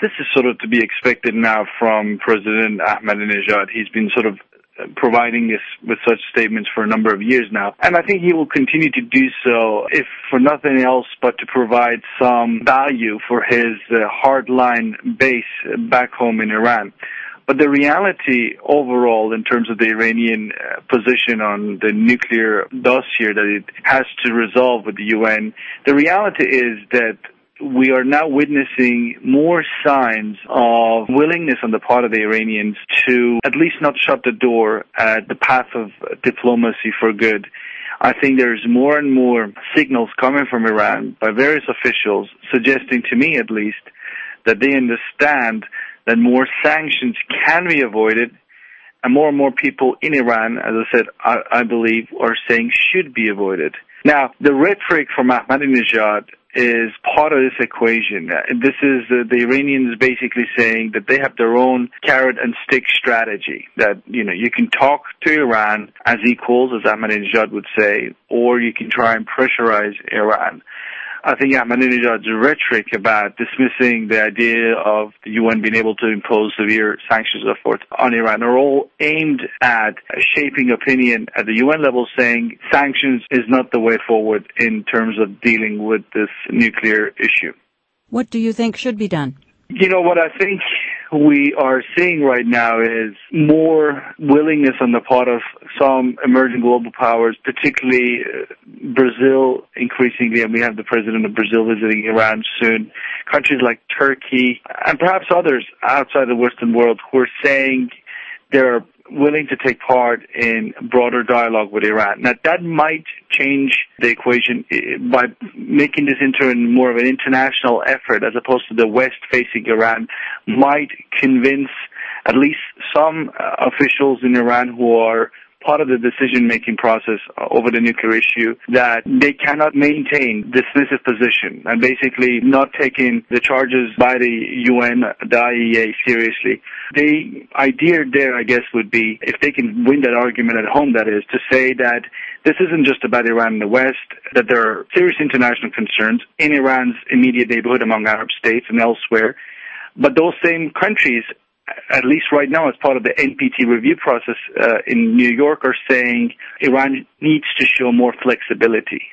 This is sort of to be expected now from President Ahmadinejad. He's been sort of providing this with such statements for a number of years now. And I think he will continue to do so, if for nothing else but to provide some value for his hardline base back home in Iran. But the reality overall in terms of the Iranian position on the nuclear dossier that it has to resolve with the UN, the reality is that we are now witnessing more signs of willingness on the part of the Iranians to at least not shut the door at the path of diplomacy for good. I think there's more and more signals coming from Iran by various officials suggesting, to me at least, that they understand that more sanctions can be avoided, and more people in Iran, as I said, I believe, are saying should be avoided. Now, the rhetoric from Ahmadinejad is part of this equation. This is the Iranians basically saying that they have their own carrot and stick strategy, that, you can talk to Iran as equals, as Ahmadinejad would say, or you can try and pressurize Iran. I think Ahmadinejad's rhetoric about dismissing the idea of the UN being able to impose severe sanctions and so forth on Iran are all aimed at shaping opinion at the UN level, saying sanctions is not the way forward in terms of dealing with this nuclear issue. What do you think should be done? What I think we are seeing right now is more willingness on the part of some emerging global powers, particularly Brazil increasingly, and we have the president of Brazil visiting Iran soon, countries like Turkey, and perhaps others outside the Western world who are saying they're willing to take part in broader dialogue with Iran. Now, that might change the equation by making this into more of an international effort as opposed to the West facing Iran, might convince at least some officials in Iran who are part of the decision-making process over the nuclear issue that they cannot maintain dismissive position and basically not taking the charges by the UN, the IAEA seriously. The idea there, I guess, would be, if they can win that argument at home, that is, to say that this isn't just about Iran and the West, that there are serious international concerns in Iran's immediate neighborhood among Arab states and elsewhere, but those same countries, at least right now as part of the NPT review process in New York, are saying Iran needs to show more flexibility.